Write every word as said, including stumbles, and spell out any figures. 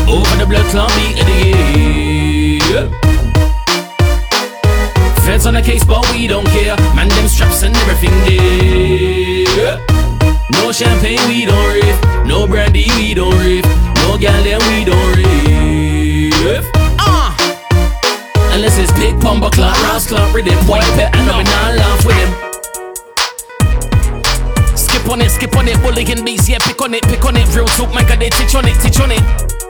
Over the blood clot beat of the year. Feds on the case, but we don't care. Man, them straps and everything there. No champagne, we don't rave. No brandy, we don't rave. No gal, then we don't rave. Ah, uh. Unless it's big bumper clock, Ross clock, rhythm, white pet, and we not laugh with him. Skip on it, skip on it, bullying beats, yeah, pick on it, pick on it. Real talk, man, got they teach on it, teach on it.